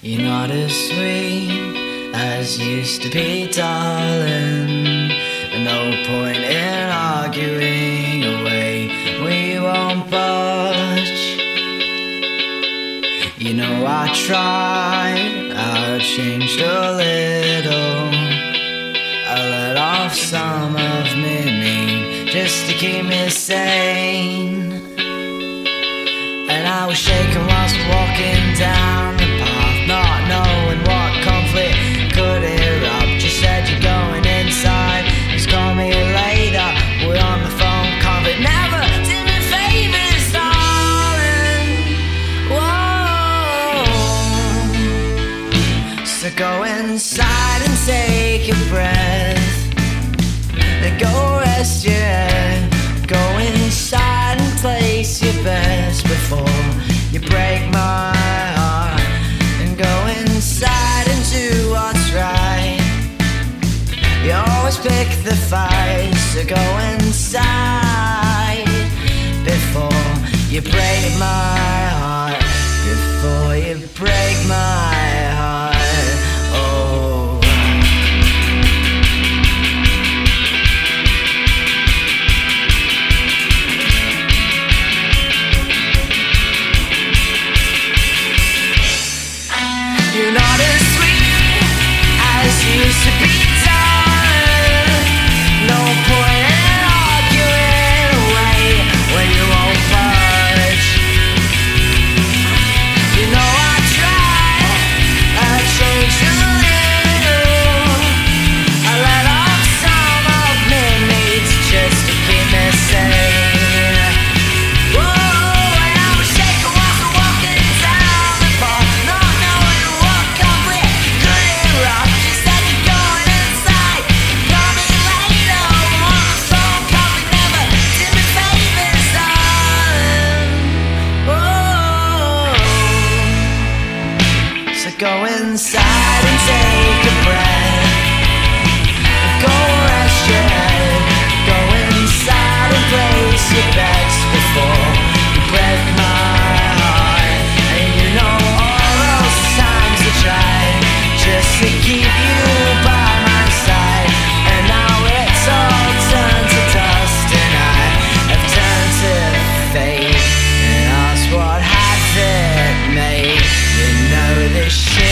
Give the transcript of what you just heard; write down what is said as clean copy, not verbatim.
You're not as sweet as you used to be, darling. No point in arguing away, we won't budge. You know I tried, I changed a little. I let off some of me need just to keep me sane. And I was shaking whilst walking down the path, not knowing what conflict could erupt. You said you're going inside, just call me later. We're on the phone, conflict never did me favors, darling. Whoa. So go inside and take a breath. Go rest your head. Go inside and place your best before you break my heart. And go inside and do what's right. You always pick the fight, so go inside before you break my heart. Before you break my heart. Oh. You're not as sweet as you used to be, darling. No point in arguing away when you won't budge. You know I tried, I changed a little. I let off some of me needs just to keep me sane. Whoa, and I was shaking whilst walking down the path, not knowing what conflict could erupt. You said you're going inside, call me later. On the phone, conflict never did me favors, darling. Whoa. So go inside and take a breath. Go rest your head. Go inside and place your bets before you break my heart. And you know all those times I tried just to keep you by my side. And now it's all turned to dust, and I have turned to fate. And ask what has it made? You know this shit